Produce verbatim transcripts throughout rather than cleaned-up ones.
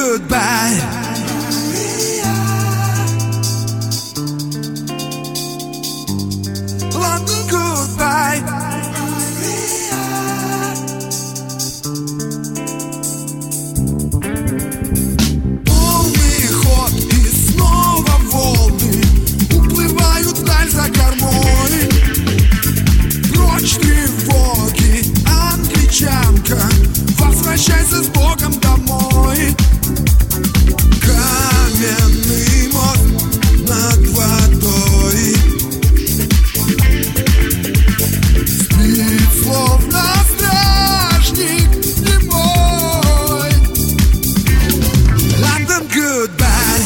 goodbye. London goodbye. Полный ход и снова волны уплывают вдаль за кормой. Прочь тревоги, англичанка, возвращайся с Богом домой. Каменный мост над водой спит, словно стражник немой. Лондон, goodbye.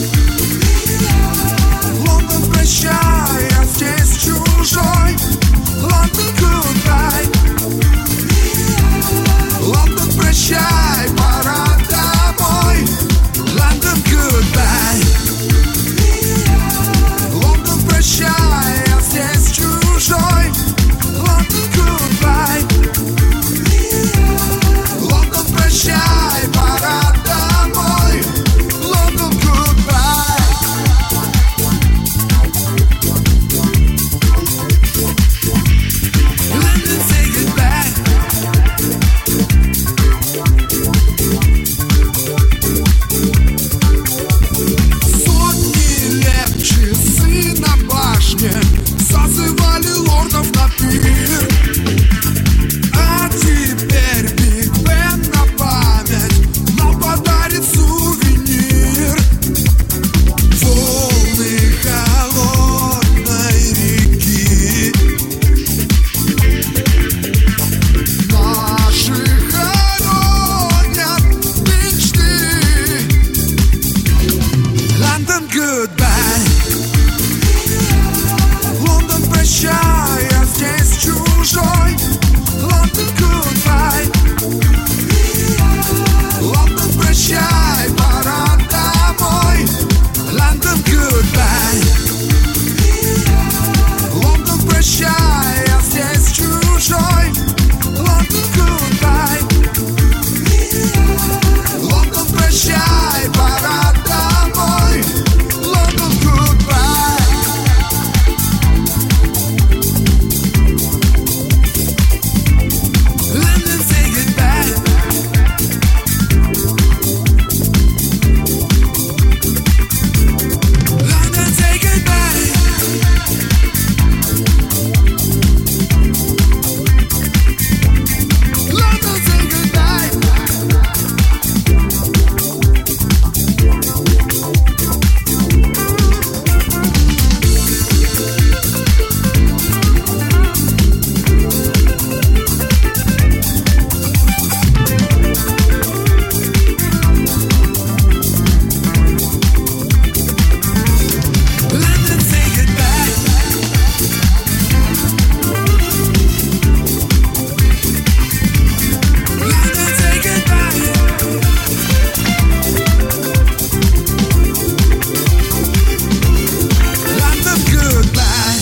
Лондон, прощай, я здесь чужой. Лондон, goodbye. Лондон, прощай, пора домой. Лондон, goodbye. Лондон, прощай, я здесь чужой. Лондон, goodbye. Лондон, прощай, пора домой. Лондон, goodbye. London, say goodbye. Сотни лет часы на башне созывали лордов на пир. А теперь Биг Бен на память нам подарит сувенир. Волны холодной реки наши хоронят мечты. Лондон, goodbye. Лондон, прощай, я здесь чужой. Лондон, goodbye. Лондон, прощай, пора домой. Лондон, goodbye. Лондон, прощай, я здесь чужой. Лондон, goodbye. Лондон, прощай, пора домой. Лондон, goodbye. London, say goodbye. London, say goodbye. London, say goodbye. London, say goodbye. London, say goodbye. London, goodbye.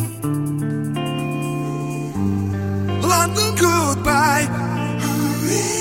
London, goodbye.